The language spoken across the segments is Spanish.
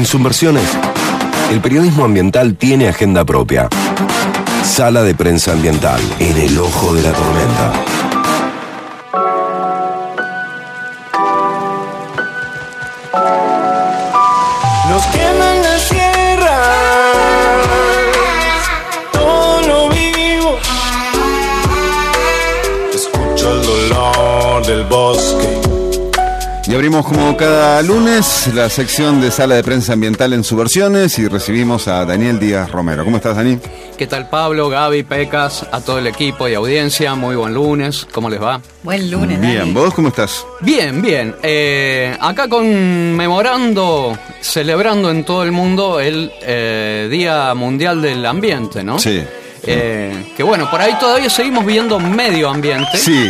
En Subversiones, el periodismo ambiental tiene agenda propia. Sala de prensa ambiental, en el ojo de la tormenta. Nos queman las tierras, todo lo vivo. Escucho el dolor del bosque. Y abrimos como cada lunes la sección de Sala de Prensa Ambiental en Subversiones y recibimos a Daniel Díaz Romero. ¿Cómo estás, Dani? ¿Qué tal, Pablo, Gaby, Pecas, a todo el equipo y audiencia? Muy buen lunes, ¿cómo les va? Buen lunes, Bien, Dani. ¿vos cómo estás? Bien, bien. Acá conmemorando, celebrando en todo el mundo el Día Mundial del Ambiente, ¿no? Sí. Que bueno, por ahí todavía seguimos viendo medio ambiente. Sí.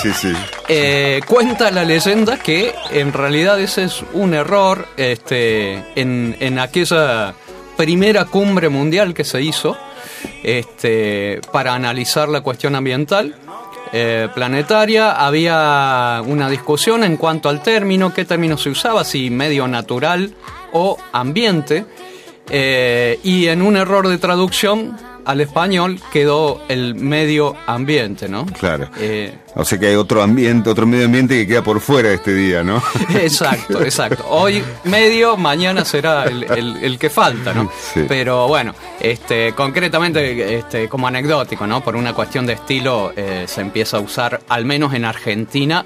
Cuenta la leyenda que en realidad ese es un error en aquella primera cumbre mundial que se hizo para analizar la cuestión ambiental planetaria. Había una discusión en cuanto al término, qué término se usaba, si medio natural o ambiente, y en un error de traducción al español quedó el medio ambiente, ¿no? Claro. O sea que hay otro ambiente, otro medio ambiente que queda por fuera de este día, ¿no? Exacto. Hoy medio, mañana será el que falta, ¿no? Sí. Pero bueno, concretamente, como anecdótico, ¿no? Por una cuestión de estilo, se empieza a usar, al menos en Argentina,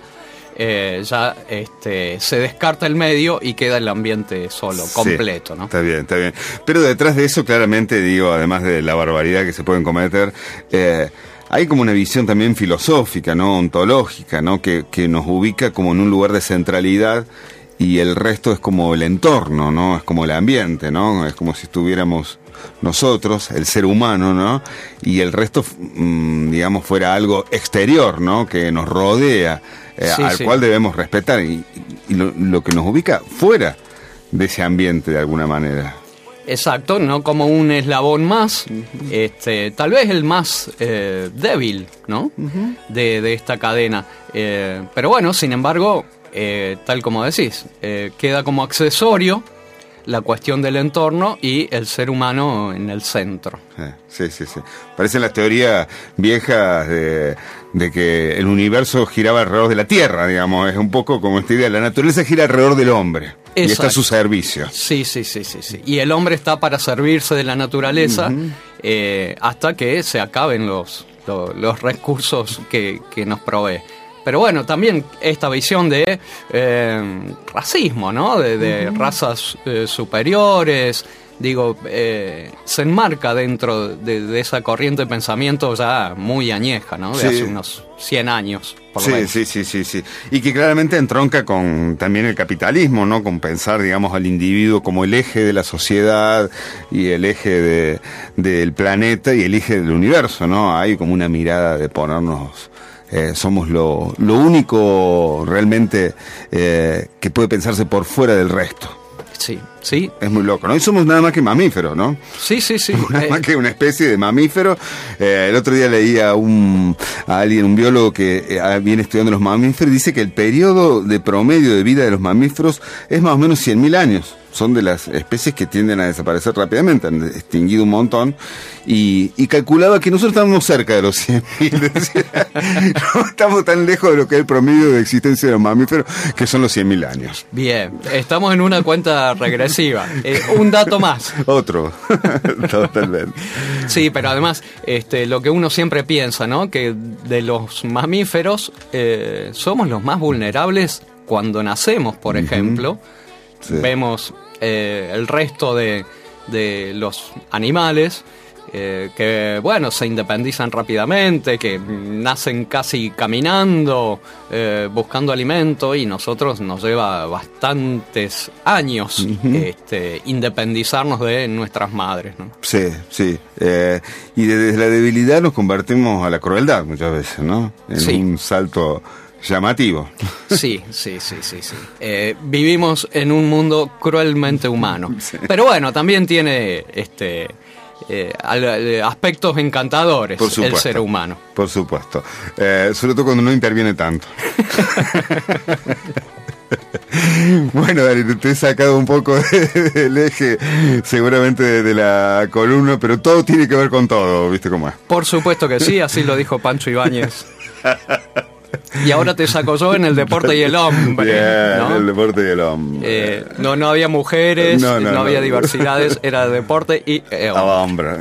ya se descarta el medio y queda el ambiente solo, completo, ¿no? Está bien. Pero detrás de eso, claramente, digo, además de la barbaridad que se pueden cometer, hay como una visión también filosófica, ¿no? Ontológica, ¿no? Que nos ubica como en un lugar de centralidad y el resto es como el entorno, ¿no? Es como el ambiente, ¿no? Es como si estuviéramos nosotros, el ser humano, ¿no? Y el resto, digamos, fuera algo exterior, ¿no? Que nos rodea, al cual debemos respetar y lo que nos ubica fuera de ese ambiente de alguna manera. Exacto, no como un eslabón más, tal vez el más débil, ¿no? Uh-huh. de esta cadena. Pero bueno, sin embargo, tal como decís, queda como accesorio la cuestión del entorno y el ser humano en el centro. Sí. Parecen las teorías viejas de que el universo giraba alrededor de la Tierra, digamos. Es un poco como esta idea, la naturaleza gira alrededor del hombre. Exacto. Y está a su servicio. Sí. Y el hombre está para servirse de la naturaleza, uh-huh. Hasta que se acaben los recursos que nos provee. Pero bueno, también esta visión de racismo, ¿no? De razas superiores, digo, se enmarca dentro de esa corriente de pensamiento ya muy añeja, ¿no? De hace unos 100 años, por lo menos. Sí. Y que claramente entronca con también el capitalismo, ¿no? Con pensar, digamos, al individuo como el eje de la sociedad y el eje del planeta y el eje del universo, ¿no? Hay como una mirada de ponernos... somos lo único realmente que puede pensarse por fuera del resto. Sí. Es muy loco, ¿no? Y somos nada más que mamíferos, ¿no? Sí. Nada más que una especie de mamífero. El otro día leí a alguien, un biólogo que viene estudiando los mamíferos, y dice que el periodo de promedio de vida de los mamíferos es más o menos 100.000 años. Son de las especies que tienden a desaparecer rápidamente, han extinguido un montón, y calculaba que nosotros estamos cerca de los 100.000. No estamos tan lejos de lo que es el promedio de existencia de los mamíferos, que son los 100.000 años. Bien, estamos en una cuenta regresiva. Un dato más. Otro, totalmente. Sí, pero además, lo que uno siempre piensa, ¿no? Que de los mamíferos somos los más vulnerables cuando nacemos, por ejemplo. Sí. Vemos el resto de los animales que, bueno, se independizan rápidamente, que nacen casi caminando, buscando alimento, y nosotros nos lleva bastantes años independizarnos de nuestras madres, ¿no? Sí. Y desde la debilidad nos convertimos a la crueldad muchas veces, ¿no? En un salto llamativo. Sí. Vivimos en un mundo cruelmente humano. Sí. Pero bueno, también tiene aspectos encantadores el ser humano. Por supuesto. Sobre todo cuando no interviene tanto. Bueno, Dani, te he sacado un poco del eje, seguramente de la columna, pero todo tiene que ver con todo, ¿viste cómo es? Por supuesto que sí, así lo dijo Pancho Ibáñez. Y ahora te saco yo en el deporte y el hombre. Bien, ¿no? el deporte y el hombre. No había mujeres, no había no. diversidades, era deporte y hombre.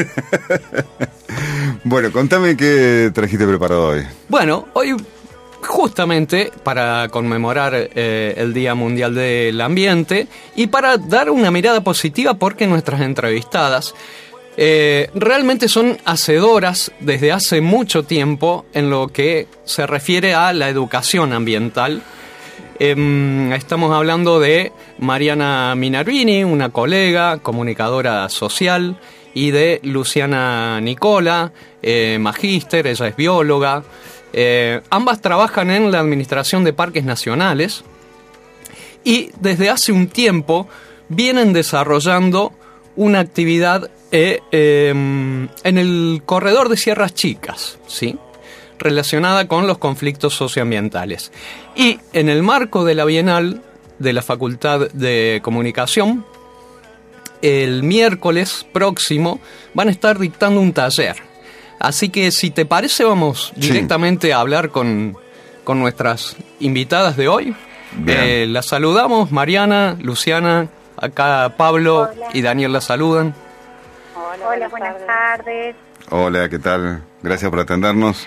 Bueno, contame qué trajiste preparado hoy. Bueno, hoy justamente para conmemorar el Día Mundial del Ambiente y para dar una mirada positiva porque nuestras entrevistadas realmente son hacedoras desde hace mucho tiempo en lo que se refiere a la educación ambiental. Estamos hablando de Mariana Minarini, una colega, comunicadora social, y de Luciana Nicola, magíster, ella es bióloga. Ambas trabajan en la Administración de Parques Nacionales y desde hace un tiempo vienen desarrollando una actividad en el corredor de Sierras Chicas, ¿sí?, relacionada con los conflictos socioambientales. Y en el marco de la Bienal de la Facultad de Comunicación, el miércoles próximo van a estar dictando un taller. Así que si te parece vamos directamente a hablar con nuestras invitadas de hoy. Las saludamos, Mariana, Luciana, acá Pablo. Hola. Y Daniel las saludan. Hola, buenas tardes. Hola, ¿qué tal? Gracias por atendernos.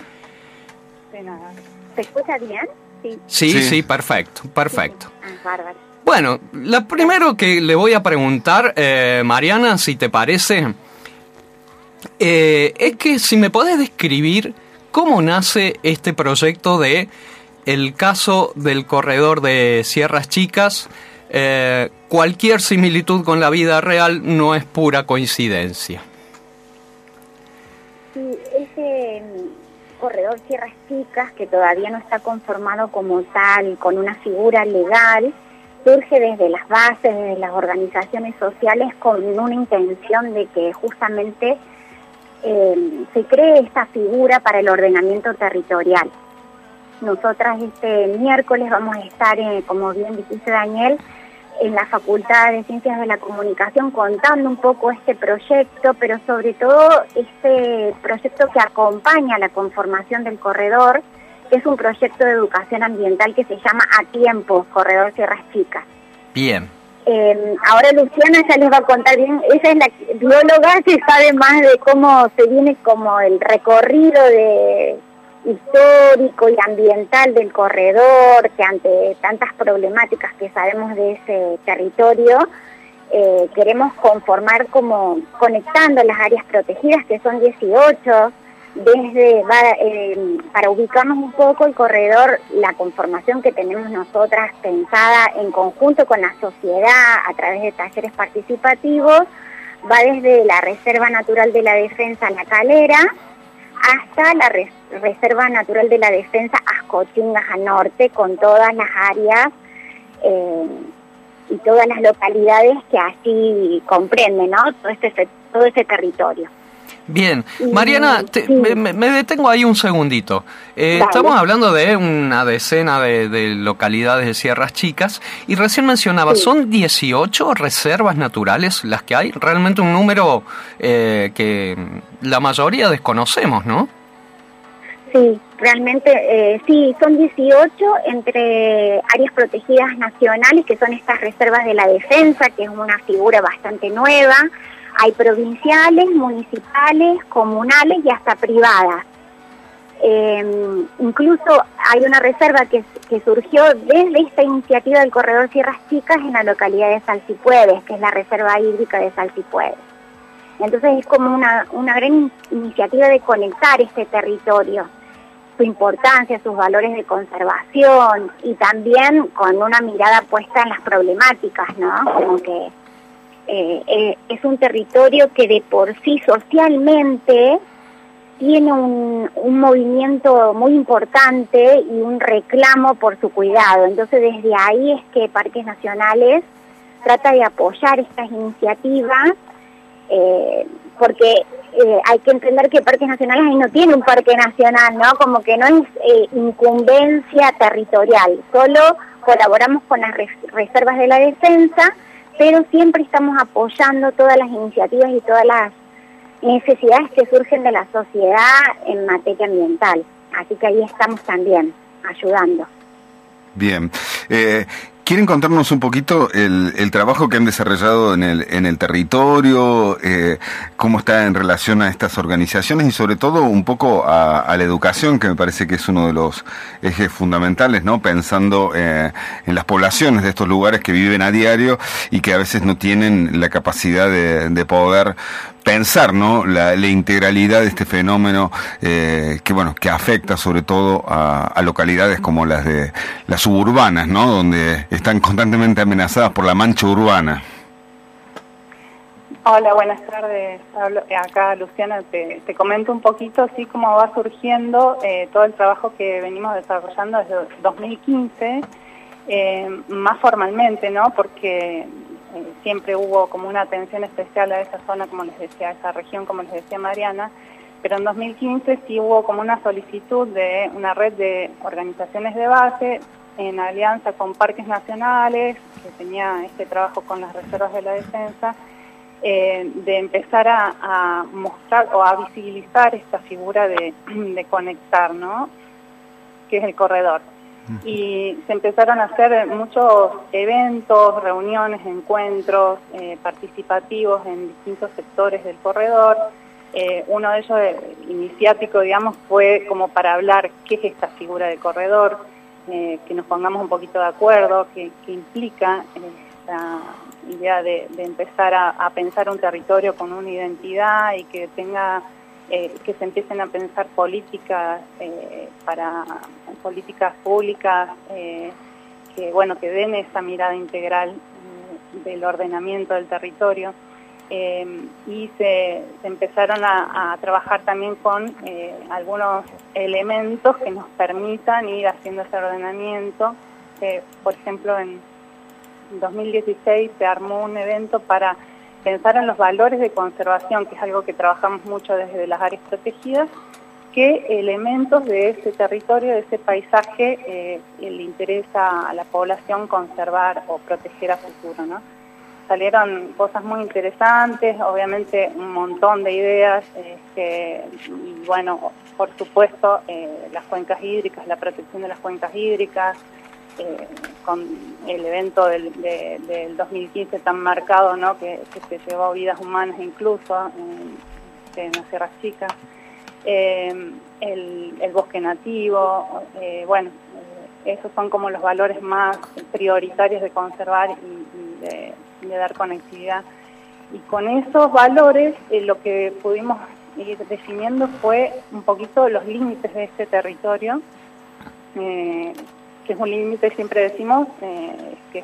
¿Se escucha bien? Sí, perfecto. Bárbaro. Bueno, lo primero que le voy a preguntar, Mariana, si te parece, es que si me podés describir cómo nace este proyecto de el caso del corredor de Sierras Chicas. Cualquier similitud con la vida real no es pura coincidencia. Sí, ese corredor Sierras Chicas, que todavía no está conformado como tal, con una figura legal, surge desde las bases, desde las organizaciones sociales, con una intención de que justamente se cree esta figura para el ordenamiento territorial. Nosotras este miércoles vamos a estar, como bien dijiste Daniel, en la Facultad de Ciencias de la Comunicación contando un poco este proyecto, pero sobre todo este proyecto que acompaña la conformación del corredor, que es un proyecto de educación ambiental que se llama A Tiempo, Corredor Sierras Chicas. Bien. Ahora Luciana ya les va a contar bien, ella es la bióloga que sabe más de cómo se viene como el recorrido de histórico y ambiental del corredor, que ante tantas problemáticas que sabemos de ese territorio, queremos conformar como conectando las áreas protegidas, que son 18, para ubicarnos un poco el corredor, la conformación que tenemos nosotras pensada en conjunto con la sociedad a través de talleres participativos, va desde la Reserva Natural de la Defensa La Calera hasta la Reserva Natural de la Defensa Ascotingas al norte, con todas las áreas y todas las localidades que así comprenden, ¿no? Todo ese territorio. Bien, Mariana, me detengo ahí un segundito. Estamos hablando de una decena de localidades de Sierras Chicas y recién mencionaba, son 18 reservas naturales las que hay, realmente un número que la mayoría desconocemos, ¿no? Sí, realmente sí, son 18 entre áreas protegidas nacionales, que son estas reservas de la defensa, que es una figura bastante nueva. Hay provinciales, municipales, comunales y hasta privadas. Incluso hay una reserva que surgió desde esta iniciativa del Corredor Sierras Chicas en la localidad de Salsipuedes, que es la Reserva Hídrica de Salsipuedes. Entonces es como una gran iniciativa de conectar este territorio, su importancia, sus valores de conservación y también con una mirada puesta en las problemáticas, ¿no? Como que es un territorio que de por sí socialmente tiene un movimiento muy importante y un reclamo por su cuidado. Entonces desde ahí es que Parques Nacionales trata de apoyar estas iniciativas, porque hay que entender que Parques Nacionales ahí no tiene un parque nacional, ¿no? Como que no es incumbencia territorial, solo colaboramos con las reservas de la defensa, pero siempre estamos apoyando todas las iniciativas y todas las necesidades que surgen de la sociedad en materia ambiental. Así que ahí estamos también ayudando. Bien. ¿Quieren contarnos un poquito el trabajo que han desarrollado en el territorio? ¿Cómo está en relación a estas organizaciones? Y sobre todo un poco a la educación, que me parece que es uno de los ejes fundamentales, ¿no? Pensando en las poblaciones de estos lugares que viven a diario y que a veces no tienen la capacidad de poder pensar, ¿no? La integralidad de este fenómeno que afecta sobre todo a localidades como las suburbanas, ¿no? Donde están constantemente amenazadas por la mancha urbana. Hola, buenas tardes. Acá Luciana, te comento un poquito así cómo va surgiendo todo el trabajo que venimos desarrollando desde 2015, más formalmente, ¿no? Porque siempre hubo como una atención especial a esa zona, como les decía, a esa región, como les decía Mariana, pero en 2015 sí hubo como una solicitud de una red de organizaciones de base en alianza con parques nacionales, que tenía este trabajo con las reservas de la defensa, de empezar a mostrar o a visibilizar esta figura de conectar, ¿no? Que es el corredor. Y se empezaron a hacer muchos eventos, reuniones, encuentros participativos en distintos sectores del corredor. Uno de ellos, iniciático, digamos, fue como para hablar qué es esta figura de corredor, que nos pongamos un poquito de acuerdo, qué implica esta idea de empezar a pensar un territorio con una identidad y que tenga... que se empiecen a pensar políticas políticas públicas que den esa mirada integral del ordenamiento del territorio, y se empezaron a trabajar también con algunos elementos que nos permitan ir haciendo ese ordenamiento. Por ejemplo, en 2016 se armó un evento para pensar en los valores de conservación, que es algo que trabajamos mucho desde las áreas protegidas, qué elementos de ese territorio, de ese paisaje, le interesa a la población conservar o proteger a futuro, ¿no? Salieron cosas muy interesantes, obviamente un montón de ideas, y bueno, por supuesto, las cuencas hídricas, la protección de las cuencas hídricas, con el evento del 2015 tan marcado, ¿no? que se llevó vidas humanas incluso en las Sierras Chicas, el bosque nativo, esos son como los valores más prioritarios de conservar y de dar conectividad. Y con esos valores lo que pudimos ir definiendo fue un poquito los límites de este territorio, que es un límite, siempre decimos, que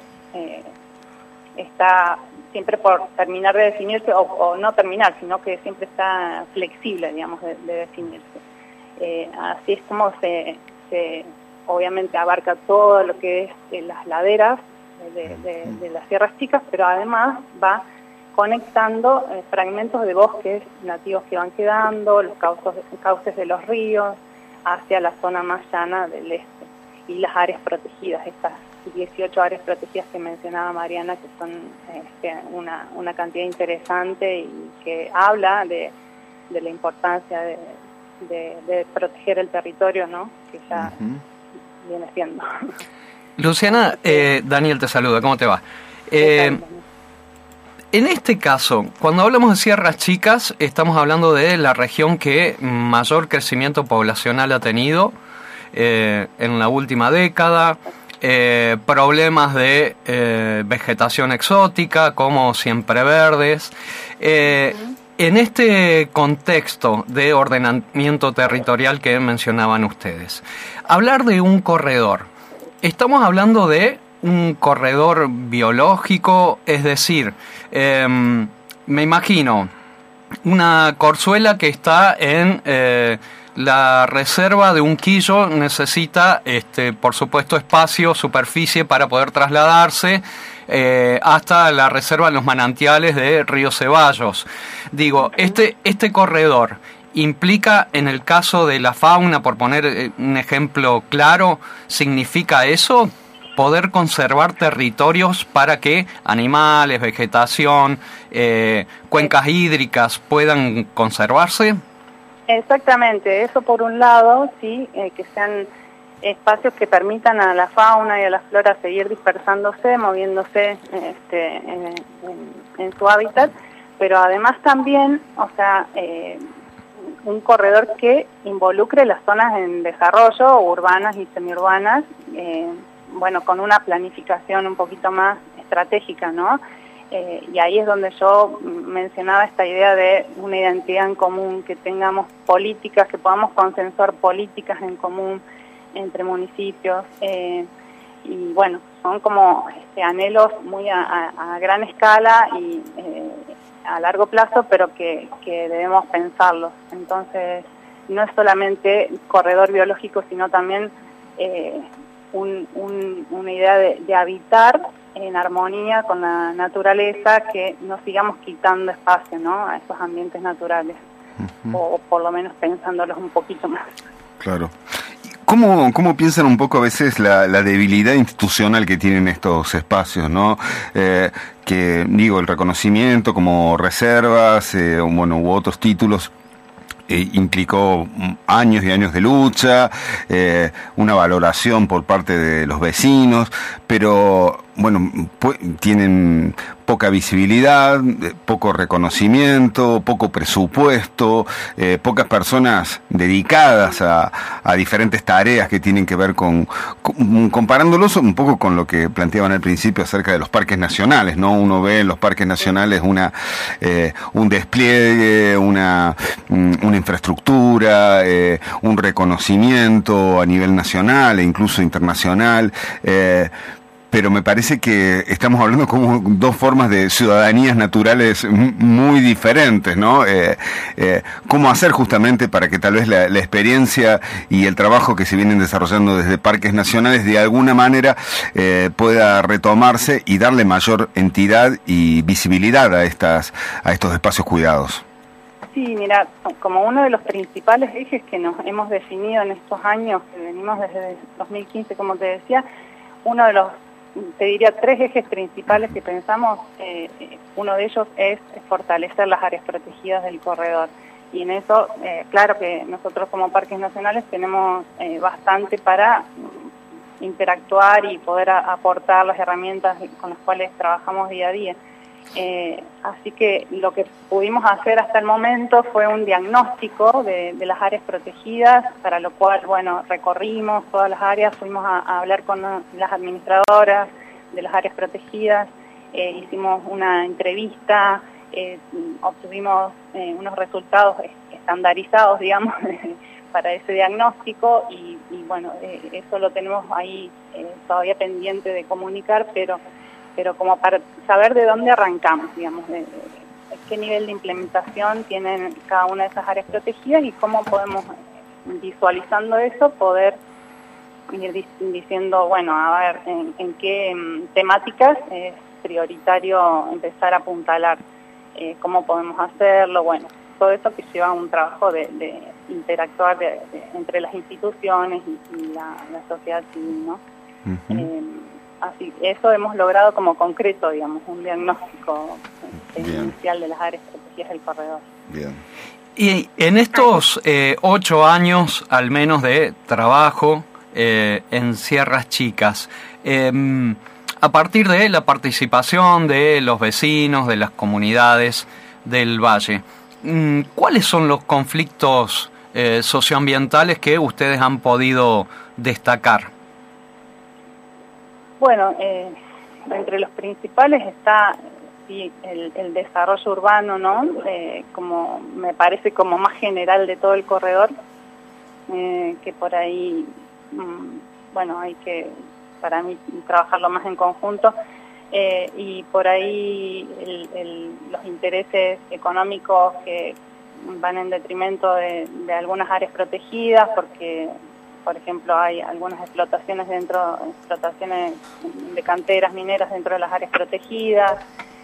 está siempre por terminar de definirse, o no terminar, sino que siempre está flexible, digamos, de definirse. Así es como se obviamente abarca todo lo que es las laderas de las Sierras Chicas, pero además va conectando fragmentos de bosques nativos que van quedando, los cauces de los ríos, hacia la zona más llana del este. Y las áreas protegidas, estas 18 áreas protegidas que mencionaba Mariana, que son una cantidad interesante y que habla de la importancia de proteger el territorio, ¿no? Que ya viene siendo. Luciana, Daniel te saluda, ¿cómo te va? En este caso, cuando hablamos de Sierras Chicas, estamos hablando de la región que mayor crecimiento poblacional ha tenido en la última década, problemas de vegetación exótica como siempreverdes. En este contexto de ordenamiento territorial que mencionaban ustedes, hablar de un corredor, estamos hablando de un corredor biológico, es decir, me imagino una corzuela que está en la reserva de Unquillo, necesita, por supuesto, espacio, superficie para poder trasladarse hasta la reserva de los manantiales de Río Ceballos. Digo, este corredor implica, en el caso de la fauna, por poner un ejemplo claro, ¿significa eso? poder conservar territorios para que animales, vegetación, cuencas hídricas puedan conservarse. Exactamente, eso por un lado, sí, que sean espacios que permitan a la fauna y a la flora seguir dispersándose, moviéndose en su hábitat, pero además también, o sea, un corredor que involucre las zonas en desarrollo, urbanas y semiurbanas, bueno, con una planificación un poquito más estratégica, ¿no? Y ahí es donde yo mencionaba esta idea de una identidad en común, que tengamos políticas, que podamos consensuar políticas en común entre municipios, y bueno, son como anhelos muy a gran escala y a largo plazo, pero que debemos pensarlos. Entonces, no es solamente corredor biológico, sino también una idea de habitar en armonía con la naturaleza, que no sigamos quitando espacio, ¿no?, a esos ambientes naturales, o por lo menos pensándolos un poquito más. Claro. ¿Cómo piensan un poco a veces la debilidad institucional que tienen estos espacios, ¿no? Que, digo, el reconocimiento como reservas, u otros títulos, implicó años y años de lucha, una valoración por parte de los vecinos, pero bueno, tienen poca visibilidad, poco reconocimiento, poco presupuesto, pocas personas dedicadas a diferentes tareas que tienen que ver con comparándolos un poco con lo que planteaban al principio acerca de los parques nacionales, ¿no? Uno ve en los parques nacionales un despliegue, una infraestructura, un reconocimiento a nivel nacional e incluso internacional, pero me parece que estamos hablando como dos formas de ciudadanías naturales muy diferentes, ¿no? ¿Cómo hacer justamente para que tal vez la experiencia y el trabajo que se vienen desarrollando desde parques nacionales de alguna manera pueda retomarse y darle mayor entidad y visibilidad a estos espacios cuidados? Sí, mira, como uno de los principales ejes que nos hemos definido en estos años, que venimos desde 2015, como te decía, uno de los, te diría, 3 ejes principales que pensamos, uno de ellos es fortalecer las áreas protegidas del corredor. Y en eso, claro que nosotros como parques nacionales tenemos bastante para interactuar y poder aportar las herramientas con las cuales trabajamos día a día. Así que lo que pudimos hacer hasta el momento fue un diagnóstico de las áreas protegidas, para lo cual, bueno, recorrimos todas las áreas, fuimos a hablar con las administradoras de las áreas protegidas, hicimos una entrevista, obtuvimos unos resultados estandarizados, digamos, para ese diagnóstico, y bueno, eso lo tenemos ahí todavía pendiente de comunicar, pero como para saber de dónde arrancamos, digamos, de qué nivel de implementación tienen cada una de esas áreas protegidas y cómo podemos, visualizando eso, poder ir diciendo, bueno, a ver, en qué temáticas es prioritario empezar a apuntalar, cómo podemos hacerlo, bueno, todo eso que lleva un trabajo de interactuar entre las instituciones y la sociedad civil, ¿no? Así, eso hemos logrado como concreto, digamos, un diagnóstico inicial de las áreas protegidas del corredor. Bien. Y en estos 8 años, al menos, de trabajo en Sierras Chicas, a partir de la participación de los vecinos, de las comunidades del valle, ¿cuáles son los conflictos socioambientales que ustedes han podido destacar? Bueno, entre los principales está sí, el desarrollo urbano, ¿no? Como me parece como más general de todo el corredor, que por ahí, bueno, hay que, para mí, trabajarlo más en conjunto, y por ahí los intereses económicos que van en detrimento de algunas áreas protegidas, porque por ejemplo hay algunas explotaciones de canteras mineras dentro de las áreas protegidas,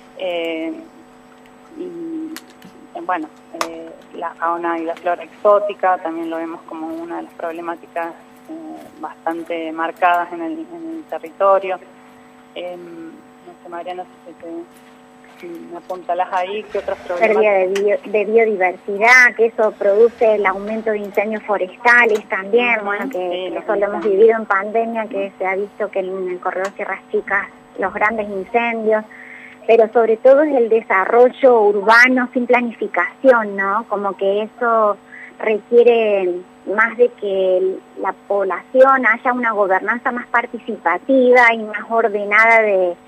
y bueno, la fauna y la flora exótica también lo vemos como una de las problemáticas bastante marcadas en el territorio. No sé, Mariana, si me apuntalas ahí, ¿qué otros problemas? Pérdida de biodiversidad, que eso produce el aumento de incendios forestales también, bueno, que eso lo hemos vivido en pandemia, que se ha visto que en el corredor Sierras Chicas los grandes incendios, pero sobre todo es el desarrollo urbano sin planificación, ¿no? Como que eso requiere más de que la población haya una gobernanza más participativa y más ordenada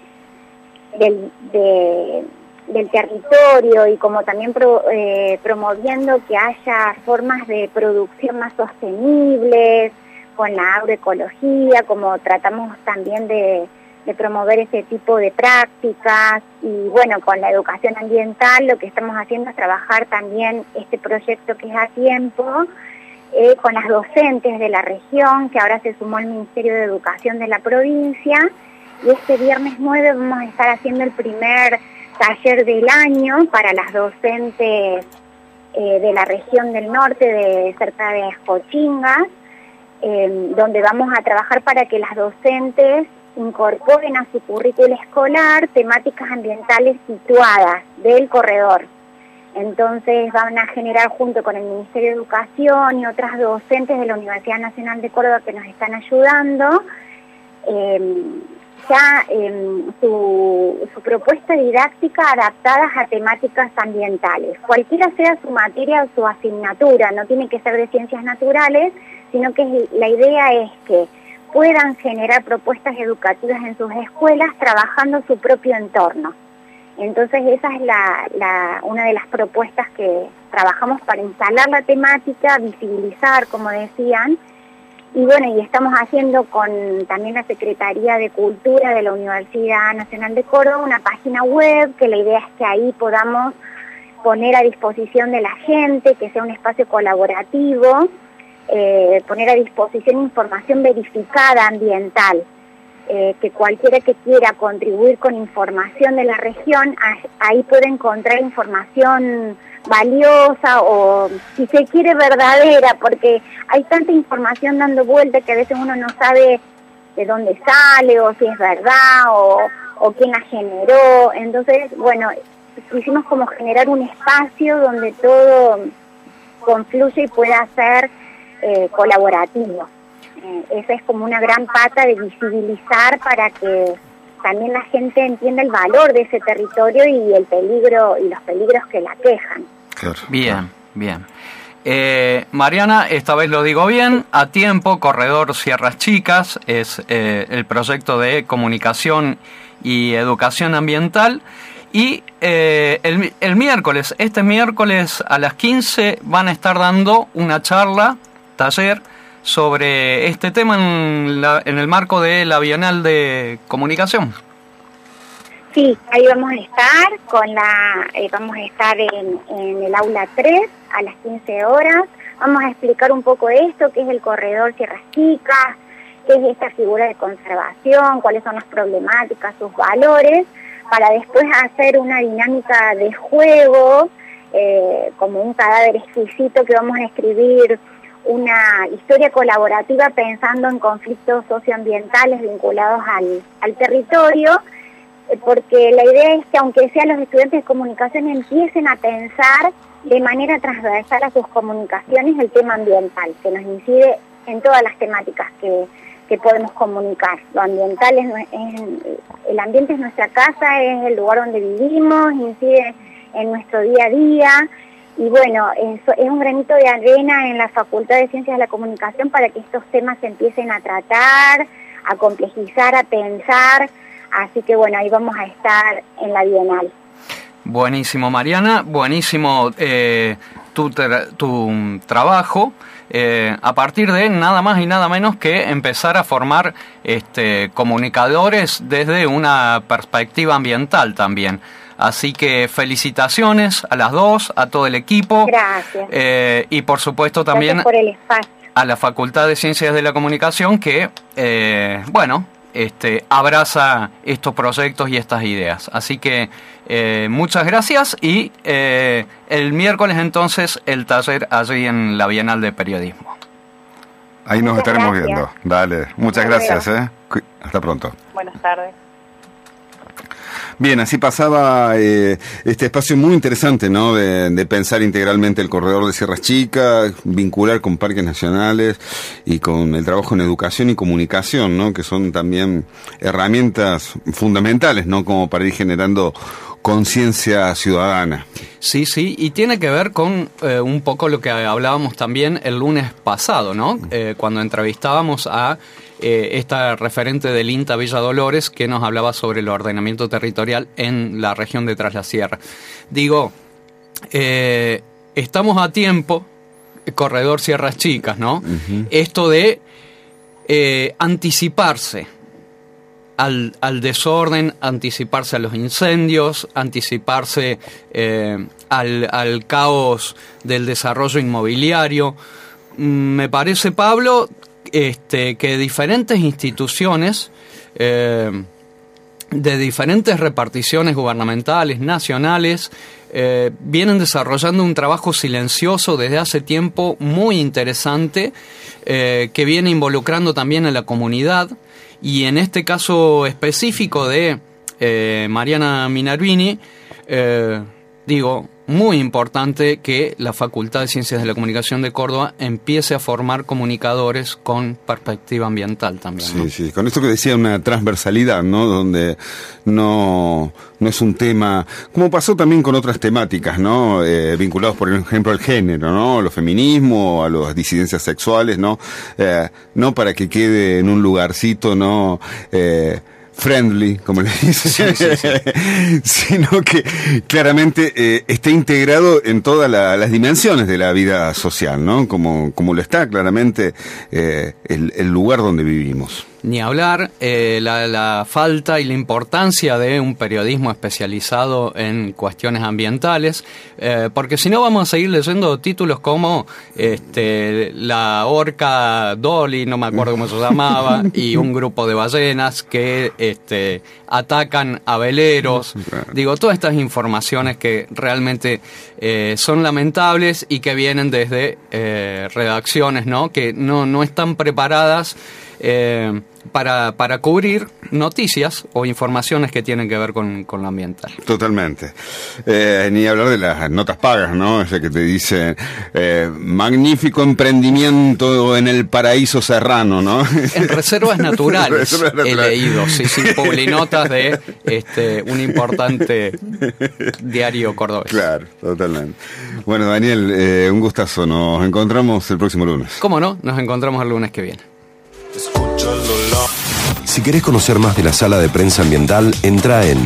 del territorio, y como también promoviendo que haya formas de producción más sostenibles con la agroecología, como tratamos también de promover ese tipo de prácticas. Y bueno, con la educación ambiental lo que estamos haciendo es trabajar también este proyecto que es a tiempo con las docentes de la región, que ahora se sumó al Ministerio de Educación de la provincia, y este viernes 9 vamos a estar haciendo el primer taller del año para las docentes de la región del norte, de cerca de Escochingas, donde vamos a trabajar para que las docentes incorporen a su currículo escolar temáticas ambientales situadas del corredor. Entonces van a generar, junto con el Ministerio de Educación y otras docentes de la Universidad Nacional de Córdoba que nos están ayudando, su propuesta didáctica adaptadas a temáticas ambientales. Cualquiera sea su materia o su asignatura, no tiene que ser de ciencias naturales, sino que la idea es que puedan generar propuestas educativas en sus escuelas trabajando su propio entorno. Entonces esa es una de las propuestas que trabajamos para instalar la temática, visibilizar, como decían. Y bueno, y estamos haciendo con también la Secretaría de Cultura de la Universidad Nacional de Córdoba una página web, que la idea es que ahí podamos poner a disposición de la gente, que sea un espacio colaborativo, poner a disposición información verificada ambiental, que cualquiera que quiera contribuir con información de la región, ahí puede encontrar información valiosa o, si se quiere, verdadera, porque hay tanta información dando vuelta que a veces uno no sabe de dónde sale o si es verdad o quién la generó. Entonces, bueno, quisimos como generar un espacio donde todo confluye y pueda ser colaborativo. Esa es como una gran pata de visibilizar para que también la gente entienda el valor de ese territorio y el peligro y los peligros que la aquejan. Claro. Bien, bien. Mariana, esta vez lo digo bien, a tiempo, Corredor Sierras Chicas, es el proyecto de comunicación y educación ambiental. Y el miércoles, este miércoles a las 15 van a estar dando una charla, taller, sobre este tema en el marco de la Bienal de Comunicación. Sí, ahí vamos a estar vamos a estar en el aula 3 a las 15 horas. Vamos a explicar un poco esto, qué es el corredor Sierras Chicas, qué es esta figura de conservación, cuáles son las problemáticas, sus valores, para después hacer una dinámica de juego, como un cadáver exquisito, que vamos a escribir una historia colaborativa pensando en conflictos socioambientales vinculados al territorio, porque la idea es que, aunque sean los estudiantes de comunicación, empiecen a pensar de manera transversal a sus comunicaciones el tema ambiental, que nos incide en todas las temáticas que podemos comunicar. Lo ambiental el ambiente es nuestra casa, es el lugar donde vivimos, incide en nuestro día a día. Y bueno, eso es un granito de arena en la Facultad de Ciencias de la Comunicación para que estos temas se empiecen a tratar, a complejizar, a pensar. Así que bueno, ahí vamos a estar en la Bienal. Buenísimo, Mariana, buenísimo tu trabajo, a partir de nada más y nada menos que empezar a formar comunicadores desde una perspectiva ambiental también. Así que felicitaciones a las dos, a todo el equipo. Gracias. Y por supuesto también gracias por el espacio. A la Facultad de Ciencias de la Comunicación que, abraza estos proyectos y estas ideas. Así que muchas gracias y el miércoles entonces el taller allí en la Bienal de Periodismo. Ahí nos Muchas estaremos gracias. viendo. Dale, muchas Hasta gracias. luego. Hasta pronto. Buenas tardes. Bien, así pasaba este espacio muy interesante, ¿no? De pensar integralmente el corredor de Sierras Chicas, vincular con parques nacionales y con el trabajo en educación y comunicación, ¿no? Que son también herramientas fundamentales, ¿no? Como para ir generando conciencia ciudadana. Sí, y tiene que ver con un poco lo que hablábamos también el lunes pasado, ¿no? Cuando entrevistábamos a esta referente del INTA Villa Dolores, que nos hablaba sobre el ordenamiento territorial en la región de Tras la Sierra. Digo, estamos a tiempo, corredor Sierras Chicas, ¿no? Uh-huh. Esto de anticiparse al desorden, anticiparse a los incendios, anticiparse al caos del desarrollo inmobiliario. Me parece, Pablo, que diferentes instituciones de diferentes reparticiones gubernamentales, nacionales, vienen desarrollando un trabajo silencioso desde hace tiempo muy interesante, que viene involucrando también a la comunidad, y en este caso específico de Mariana Minervini, muy importante que la Facultad de Ciencias de la Comunicación de Córdoba empiece a formar comunicadores con perspectiva ambiental también, ¿no? Sí, con esto que decía, una transversalidad, ¿no? Donde no es un tema, como pasó también con otras temáticas, ¿no? Vinculados, por ejemplo, al género, ¿no? Los feminismos, a las disidencias sexuales, ¿no? No para que quede en un lugarcito, ¿no? Friendly, como le dicen, sí. Sino que claramente esté integrado en todas las dimensiones de la vida social, ¿no? Como lo está claramente el lugar donde vivimos. Ni hablar la falta y la importancia de un periodismo especializado en cuestiones ambientales, porque si no vamos a seguir leyendo títulos como la orca Dolly, no me acuerdo cómo se llamaba, y un grupo de ballenas que atacan a veleros. Digo, todas estas informaciones que realmente son lamentables y que vienen desde redacciones, ¿no? Que no están preparadas para cubrir noticias o informaciones que tienen que ver con lo ambiental. Totalmente. Ni hablar de las notas pagas, ¿no? O sea, que te dicen magnífico emprendimiento en el paraíso serrano, ¿no? En reservas naturales he leído, sí, publinotas de un importante diario cordobés. Claro, totalmente. Bueno, Daniel, un gustazo. Nos encontramos el próximo lunes. ¿Cómo no? Nos encontramos el lunes que viene. Si querés conocer más de la Sala de Prensa Ambiental, entra en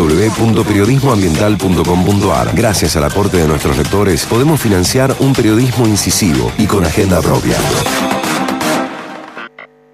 www.periodismoambiental.com.ar. Gracias al aporte de nuestros lectores, podemos financiar un periodismo incisivo y con agenda propia.